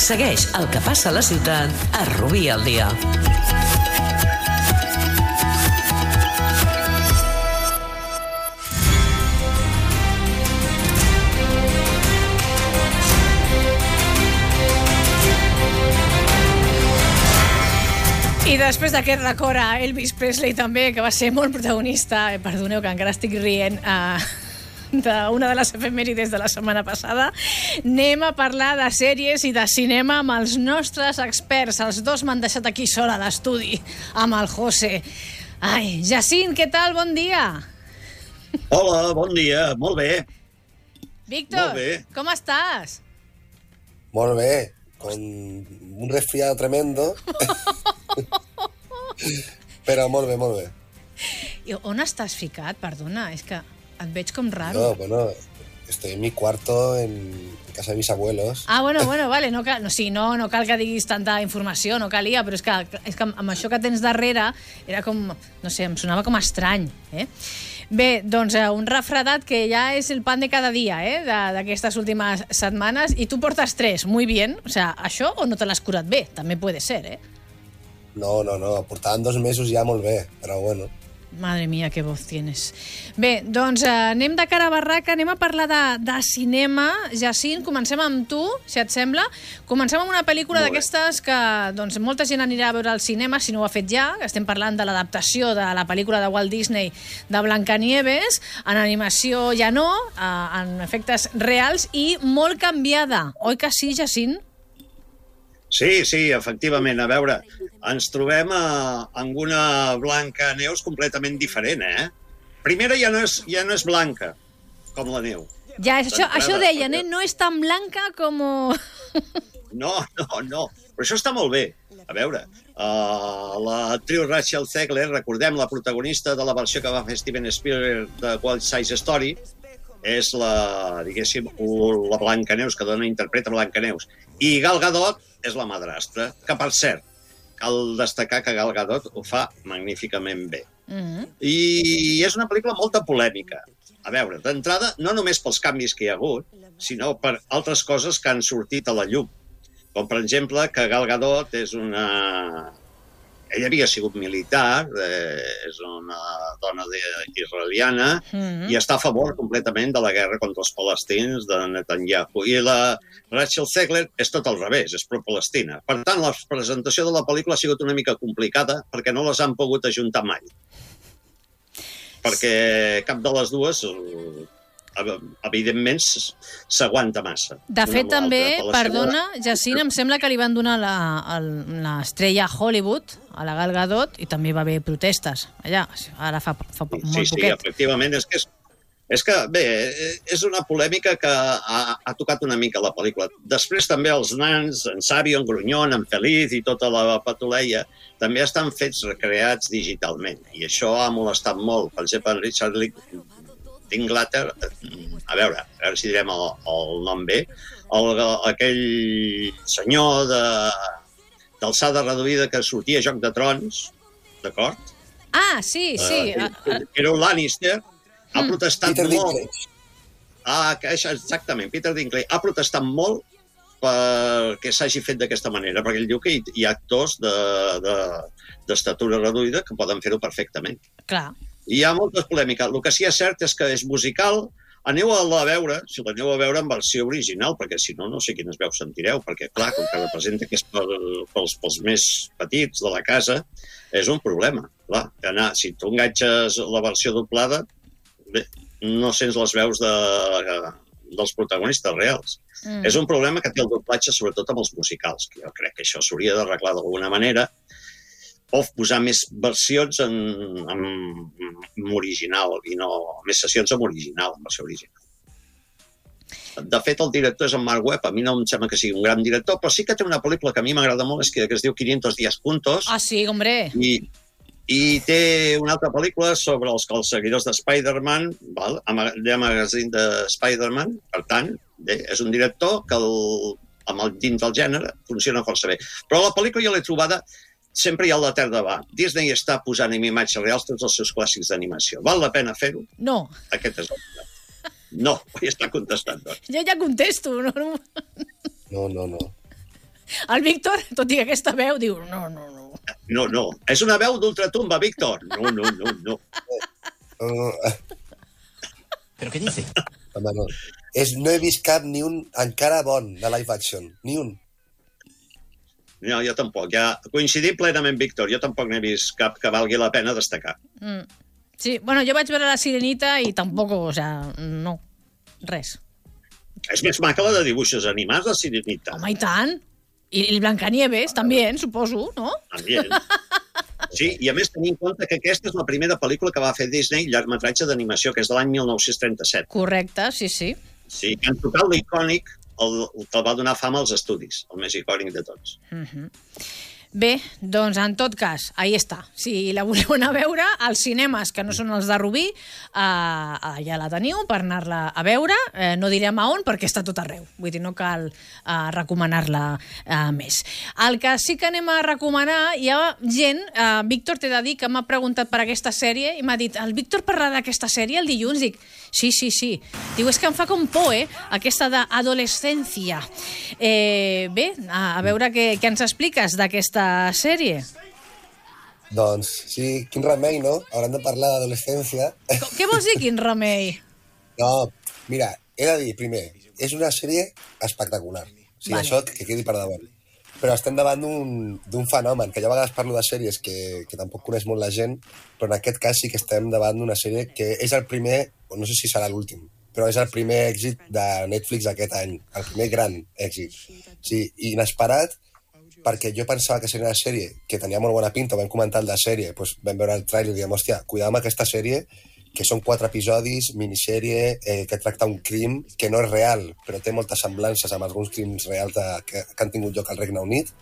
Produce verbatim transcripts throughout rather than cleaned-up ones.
Segueix el que passa a la ciutat a Rubí al dia. I després d'aquest record a Elvis Presley també, que va ser molt protagonista, eh, perdoneu que encara estic rient, eh, d'una de les efemèrides de la setmana passada, anem a parlar de sèries i de cinema amb els nostres experts. Els dos m'han deixat aquí sola a l'estudi, amb el José. Ai, Jacint, què tal? Bon dia. Hola, bon dia. Molt bé. Víctor, Molt bé. com estàs? Molt bé, con un resfriado tremendo. Però molt bé, molt bé. I on estàs ficat? Perdona, és que et veig com raro. No, bueno, estoy en mi cuarto en casa de mis abuelos. Ah, bueno, bueno, vale, no cal, no, sí, no, no cal que diguis tanta informació, no calia, però és que, és que amb això que tens darrere era com, no sé, em sonava com estrany, eh? Bé, doncs eh, un refredat que ja és el pan de cada dia, eh, d'aquestes últimes setmanes, i tu portes tres, muy bien, o sea, això o no te l'has curat bé, també puede ser, eh? No, no, no, portaven dos mesos ja molt bé, però bueno. Madre mía, qué voz tienes. Bé, doncs eh, anem de cara a barraca, anem a parlar de, de cinema. Jacint, comencem amb tu, si et sembla. Comencem amb una pel·lícula d'aquestes que doncs, molta gent anirà a veure al cinema, si no ho ha fet ja. Estem parlant de l'adaptació de la pel·lícula de Walt Disney de Blancanieves, en animació ja no, eh, en efectes reals i molt canviada. Oi que sí, Jacint? Sí, sí, efectivament. A veure, ens trobem a, amb una Blancaneus completament diferent, eh? Primera ja no és, ja no és blanca, com la neu. Ja, això, això deien, eh? No és tan blanca com... No, no, no. Però això està molt bé. A veure, uh, l'actriu Rachel Zegler, recordem, la protagonista de la versió que va fer Steven Spielberg de West Side Story, és la, diguéssim, la Blancaneus, que dona interpreta Blancaneus. I Gal Gadot és la madrastra, que, per cert, cal destacar que Gal Gadot ho fa magníficament bé. Mm-hmm. I és una pel·lícula molta polèmica. A veure, d'entrada, no només pels canvis que hi ha hagut, sinó per altres coses que han sortit a la llum. Com, per exemple, que Gal Gadot és una... Ella havia sigut militar, eh, és una dona de, israeliana, mm-hmm. i està a favor completament de la guerra contra els palestins de Netanyahu. I la Rachel Zegler és tot al revés, és pro-Palestina. Per tant, la presentació de la pel·lícula ha sigut una mica complicada perquè no les han pogut ajuntar mai. Perquè cap de les dues, evidentment, s'aguanta massa. De fet, també, perdona, Jacint, em sembla que li van donar l'estrella a Hollywood, a la Gal Gadot, i també va haver protestes allà, ara fa, fa molt sí, sí, poquet. Sí, efectivament, és que és, és que, bé, és una polèmica que ha, ha tocat una mica la pel·lícula. Després també els nans, en Sabio, en Grunyon, en Feliz i tota la patuleia, també estan fets recreats digitalment, i això ha molestat molt. Per exemple, en Richard Linklater, a veure, a veure si direm el, el nom bé, el, aquell senyor de d'alçada reduïda que sortia a Joc de Trons, d'acord? Ah, sí, sí. Uh, era un Lannister, mm. ha protestat Peter molt. Dinklage. Ah, exactament, Peter Dinklage. Ha protestat molt perquè s'hagi fet d'aquesta manera, perquè ell diu que hi ha actors d'estatura de, de, reduïda que poden fer-ho perfectament. Clar. I hi ha moltes polèmiques. El que sí és cert és que és musical. Aneu a la veure, si l'aneu a veure en versió original, perquè si no, no sé quines veus sentireu, perquè, clar, com que representa que és per, pels, pels més petits de la casa, és un problema. Clar, anar, si tu enganxes la versió doblada, bé, no sents les veus de, dels protagonistes reals. Mm. És un problema que té el doblatge, sobretot amb els musicals, que jo crec que això s'hauria d'arreglar d'alguna manera, o posar més versions en, en, en original, i no més sessions en original, en versió original. De fet, el director és en Mark Webb. A mi no em sembla que sigui un gran director, però sí que té una pel·lícula que a mi m'agrada molt, és que, que es diu quinientos días juntos. Ah, sí, hombre. I, i té una altra pel·lícula sobre els, els seguidors de Spider-Man, val? De magazine de Spider-Man. Per tant, bé, és un director que el, amb el dins del gènere funciona força bé. Però la pel·lícula jo l'he trobada. Sempre hi ha la terra davant. Disney està posant en imatges reals tots els seus clàssics d'animació. Val la pena fer-ho? No. Aquest és el problema. No, ja està contestant. Doncs. Jo ja contesto. No, no. No, no, no. El Víctor, tot i aquesta veu, diu no, no, no. No, no. És una veu d'ultratumba, Víctor. No, no, no, no. Uh, ¿Pero qué dice? home, no. És, no he vist cap ni un encara bon de live action. Ni un. No, jo tampoc. Ja coincidim plenament, Víctor. Jo tampoc n'he vist cap que valgui la pena destacar. Mm. Sí, bueno, jo vaig veure la Sirenita i tampoc, o sea, no, res. És més maca la de dibuixos animats, la Sirenita. Home, i tant. I el Blancanieves, també, suposo, no? També. Sí, i a més tenir en compte que aquesta és la primera pel·lícula que va fer Disney, llargmetratge d'animació, que és de l'any mil nou-cents trenta-set. Correcte, sí, sí. Sí, en total l'icònic el, el que va donar fama als estudis, el més icònic de tots. Mm-hmm. Bé, doncs en tot cas, ahí està. Si la voleu anar a veure, als cinemes que no són els de Rubí, eh, ja la teniu per anar-la a veure. Eh, no direm a on perquè està tot arreu. Vull dir, no cal eh, recomanar-la eh, més. El que sí que anem a recomanar, hi ha gent, eh, Víctor, t'he de dir, que m'ha preguntat per aquesta sèrie i m'ha dit, el Víctor parlarà d'aquesta sèrie el dilluns? Dic, sí, sí, sí. Diu, és que em fa com por, eh? Aquesta d'adolescència. Eh, bé, a, a veure què, què ens expliques d'aquesta sèrie. Doncs sí, quin remei, no? Hauran de parlar d'adolescència. Què vols dir, quin remei? No, mira, he de dir, primer, és una sèrie espectacular. O sigui, Vale. això que quedi per davant. Però estem davant d'un fenomen, que jo a vegades parlo de sèries que, que tampoc coneix molt la gent, però en aquest cas sí que estem davant d'una sèrie que és el primer, o no sé si serà l'últim, però és el primer èxit de Netflix aquest any, el primer gran èxit. Sí, inesperat, perquè jo pensava que seria una sèrie que tenia molt bona pinta, vam comentar el de sèrie, doncs vam veure el tràiler i diem, hòstia, cuidado amb aquesta sèrie, que són quatre episodis, minissèrie, eh, que tracta un crim que no és real, però té moltes semblances amb alguns crims reals de, que, que han tingut lloc al Regne Unit,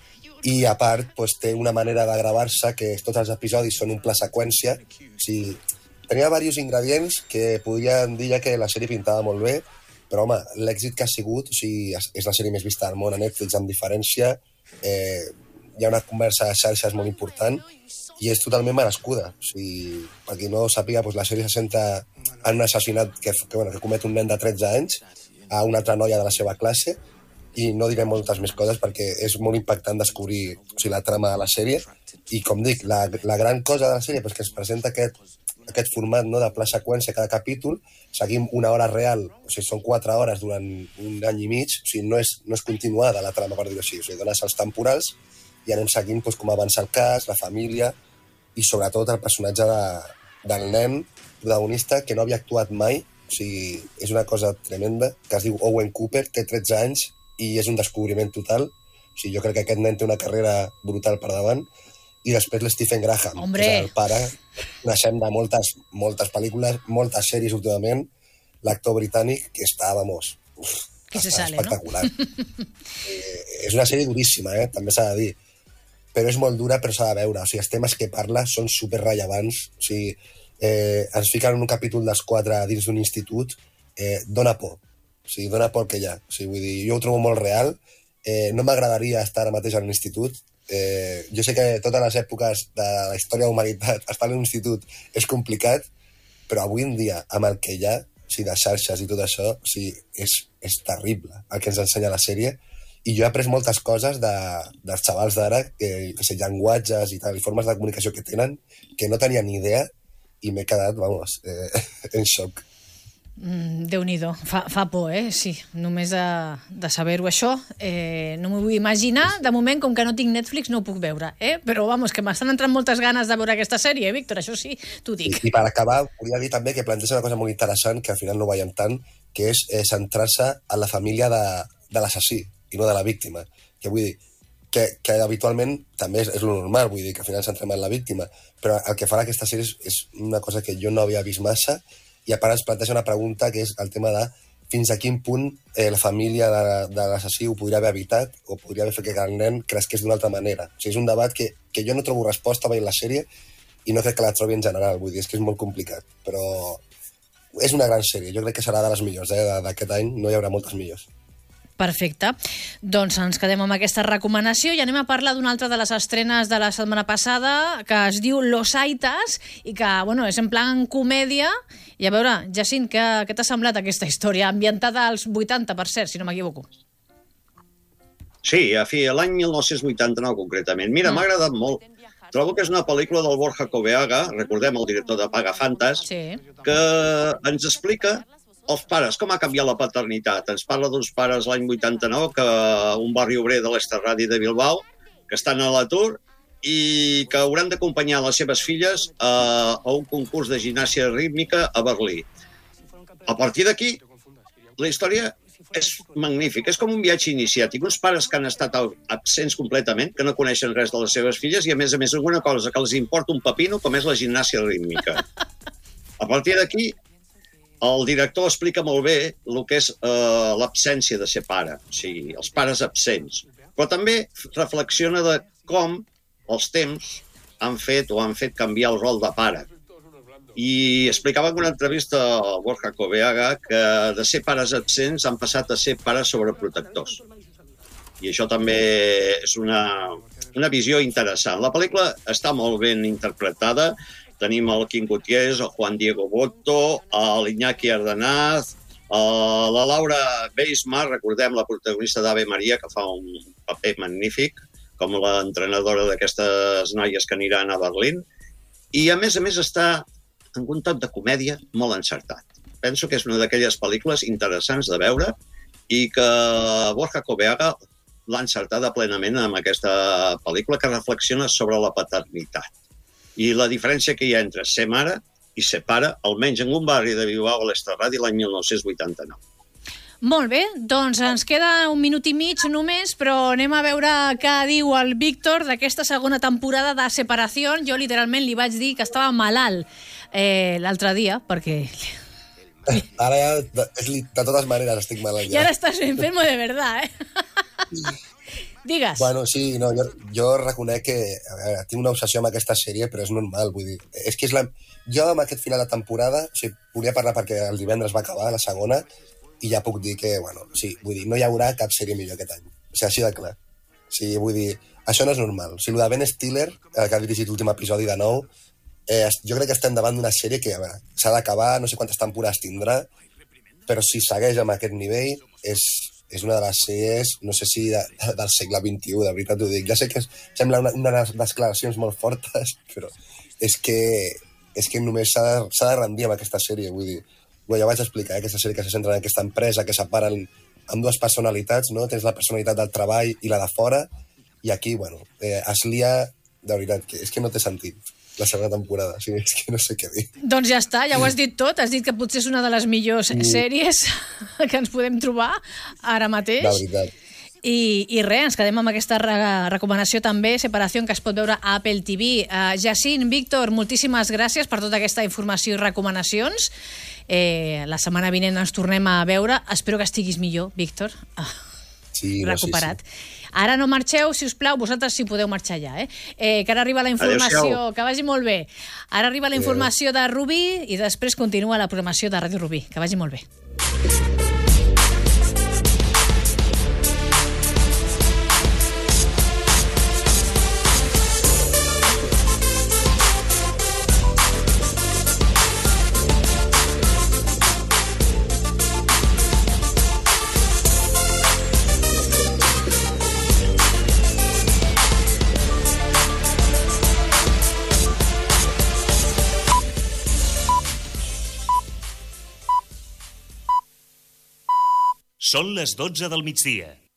i a part doncs, té una manera de gravar-se que tots els episodis són un pla seqüència, o sigui, tenia diversos ingredients que podien dir ja que la sèrie pintava molt bé, però home, l'èxit que ha sigut, o sigui, és la sèrie més vista del món a Netflix, amb diferència, eh, hi ha una conversa de xarxes molt important i és totalment merescuda. O sigui, per qui no ho sàpiga, doncs la sèrie se centra en un assassinat que, que, bueno, que comet un nen de tretze anys a una altra noia de la seva classe i no diré moltes més coses perquè és molt impactant descobrir o sigui, la trama de la sèrie i com dic, la, la gran cosa de la sèrie és que es presenta aquest, aquest format, no, de pla seqüència cada capítol, seguim una hora real, o sigui, són quatre hores durant un any i mig, o sigui, no és, no és continuada la trama, per dir-ho així, o sigui, dona salts temporals i anem seguint doncs, com avança el cas, la família i sobretot el personatge de, del nen protagonista que no havia actuat mai, o sigui, és una cosa tremenda, que es diu Owen Cooper, té tretze anys i és un descobriment total, o sigui, jo crec que aquest nen té una carrera brutal per davant, i després l'Stephen Graham, Hombre. que és el pare, coneixem de moltes, moltes pel·lícules, moltes sèries últimament, l'actor britànic, que està, vamos, uf, Que se està sale, espectacular. No? eh, és una sèrie duríssima, eh? També s'ha de dir, però és molt dura, però s'ha de veure, o sigui, els temes que parla són superrellevants, o sigui, eh, ens fiquen en un capítol dels quatre dins d'un institut, eh, dona por, o sigui, dona por que hi ha, o sigui, vull dir, jo ho trobo molt real, eh, no m'agradaria estar ara mateix a l'institut. Eh, jo sé que totes les èpoques de la història de la humanitat estar en un institut és complicat, però avui en dia, amb el que hi ha, o sigui, de xarxes i tot això, o sigui, és, és terrible el que ens ensenya la sèrie, i jo he après moltes coses de, dels xavals d'ara, que, que sé, llenguatges i tal, i formes de comunicació que tenen, que no tenia ni idea, i m'he quedat, vamos, eh, en xoc. Mm, Déu-n'hi-do, fa, fa por, eh? Sí, només de, de saber-ho això. Eh, no m'ho vull imaginar. De moment, com que no tinc Netflix, no ho puc veure. Eh? Però, vamos, que m'estan entrant moltes ganes de veure aquesta sèrie, eh, Víctor? Això sí, t'ho dic. I, I per acabar, volia dir també que planteja una cosa molt interessant, que al final no veiem tant, que és eh, centrar-se en la família de, de l'assassí i no de la víctima. Que vull dir, que, que habitualment també és, és lo normal, vull dir, que al final centrem en la víctima, però el que farà aquesta sèrie és, és una cosa que jo no havia vist massa, i a part ens planteja una pregunta que és el tema de fins a quin punt eh, la família de, de l'assassí ho podria haver evitat o podria haver fet que el nen cresqués d'una altra manera. O sigui, és un debat que, que jo no trobo resposta veient la sèrie i no crec que la trobi en general, vull dir, és que és molt complicat, però és una gran sèrie, jo crec que serà de les millors, eh, d'aquest any, no hi haurà moltes millors. Perfecte. Doncs ens quedem amb aquesta recomanació i anem a parlar d'una altra de les estrenes de la setmana passada, que es diu Los Aitas, i que, bueno, és en plan comèdia. I a veure, Jacint, què, què t'ha semblat aquesta història? Ambientada als vuitanta, per cert, si no m'equivoco. Sí, a fi, l'any mil nou-cents vuitanta-nou, concretament. Mira, Mm. m'ha agradat molt. Trobo que és una pel·lícula del Borja Coveaga, recordem el director de Pagafantas, Sí. que ens explica els pares, com ha canviat la paternitat. Ens parla d'uns pares l'any vuitanta-nou, que un barri obrer de l'Esterradi de Bilbao, que estan a l'atur i que hauran d'acompanyar les seves filles a, a un concurs de gimnàsia rítmica a Berlí. A partir d'aquí, la història és magnífica. És com un viatge iniciàtic. Uns pares que han estat absents completament, que no coneixen res de les seves filles i, a més a més, alguna cosa que els importa un pepino, com és la gimnàsia rítmica. A partir d'aquí, el director explica molt bé el que és eh, l'absència de ser pare, o sigui, els pares absents. Però també reflexiona de com els temps han fet o han fet canviar el rol de pare. I explicava en una entrevista al Borja Coveaga que de ser pares absents han passat a ser pares sobreprotectors. I això també és una, una visió interessant. La pel·lícula està molt ben interpretada. Tenim el Quim Gutiérrez, el Juan Diego Botto, l'Iñaki Ardanaz, la Laura Beismar, recordem la protagonista d'Ave Maria, que fa un paper magnífic, com l'entrenadora d'aquestes noies que aniran a Berlín. I, a més a més, està amb un toc de comèdia molt encertat. Penso que és una d'aquelles pel·lícules interessants de veure i que Borja Coveaga l'ha encertada plenament amb aquesta pel·lícula que reflexiona sobre la paternitat i la diferència que hi ha entre ser mare i ser pare, almenys en un barri de Bilbao a l'Esterradi l'any mil nou-cents vuitanta-nou. Molt bé, doncs ens queda un minut i mig només, però anem a veure què diu el Víctor d'aquesta segona temporada de Separació. Jo literalment li vaig dir que estava malalt eh, l'altre dia, perquè... Ara ja, de, de totes maneres, estic malalt I ja. ara estàs enfermo de verdad, eh? Digues. Bueno, sí, no, jo, jo reconec que a veure, tinc una obsessió amb aquesta sèrie, però és normal, vull dir, és que és la... Jo amb aquest final de temporada, o sigui, volia parlar perquè el divendres va acabar la segona, i ja puc dir que, bueno, sí, vull dir, no hi haurà cap sèrie millor aquest any. O sigui, així de clar. O sigui, vull dir, això no és normal. O sigui, el de Ben Stiller, que ha dirigit l'últim episodi de nou, eh, jo crec que estem davant d'una sèrie que, a veure, s'ha d'acabar, no sé quantes temporades tindrà, però si segueix amb aquest nivell, és, és una de les sèries, no sé si de, del segle vint-i-u, de veritat ho dic. Ja sé que sembla una, una de les declaracions molt fortes, però és que, és que només s'ha de, s'ha de rendir amb aquesta sèrie, vull dir. Bueno, ja vaig explicar, eh, aquesta sèrie que se centra en aquesta empresa, que separen amb dues personalitats, no? Tens la personalitat del treball i la de fora, i aquí, bueno, eh, es lia, de veritat, que és que no té sentit la segona temporada, o sigui, és que no sé què dir. Doncs ja està, ja ho has dit tot, has dit que potser és una de les millors Mm. sèries que ens podem trobar ara mateix. De veritat. I, i res, ens quedem amb aquesta re recomanació també, Separació, que es pot veure a Apple T V. Uh, Jacint, Víctor, moltíssimes gràcies per tota aquesta informació i recomanacions. Eh, la setmana vinent ens tornem a veure. Espero que estiguis millor, Víctor. Ah, Sí, no, recuperat. sí, sí. Ara no marxeu, si us plau, vosaltres sí podeu marxar ja, eh? eh que ara arriba la informació, Adéu-siau. que vagi molt bé. Ara arriba la informació de Rubí i després continua la programació de Ràdio Rubí. Que vagi molt bé. Són les dotze del migdia.